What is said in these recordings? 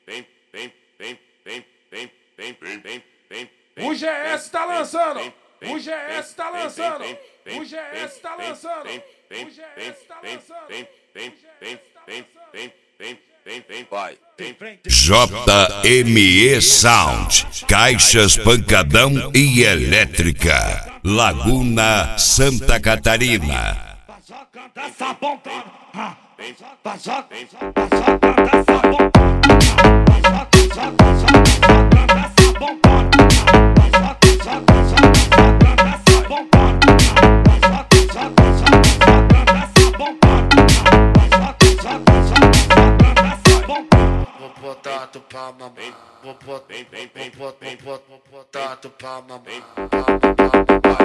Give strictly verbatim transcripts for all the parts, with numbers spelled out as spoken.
O G S tá lançando. O G S tá lançando. O G S tá lançando. O G S tá lançando. Vai. J M E Sound, caixas pancadão e elétrica, Laguna, Santa Catarina. Vou botar tu pra mamar, vou botar, vou botar, vou botar tu pra mamar.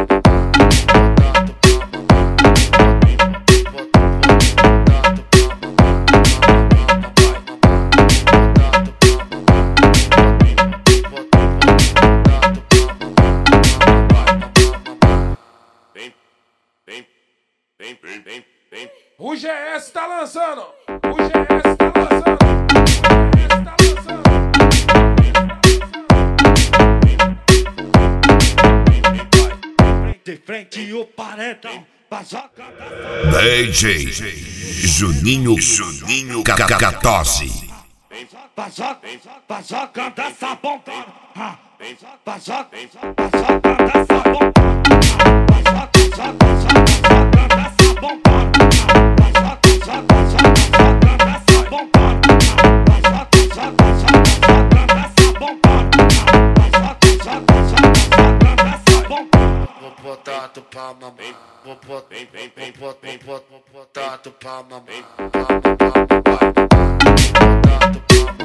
O G S tá lançando. O G S tá lançando. De frente o paredão, paçoca D J Juninho Juninho Cacatosi. paçoca, paçoca da sabonca, paçoca, paçoca da sabonca, paçoca, paçoca da sabonca, paçoca, paçoca da sabonca, paçoca, paçoca da sabonca, paçoca, paçoca da sabonca. Vou botar tu pra mamar, vou botar, vou botar, vou botar tu pra mamar.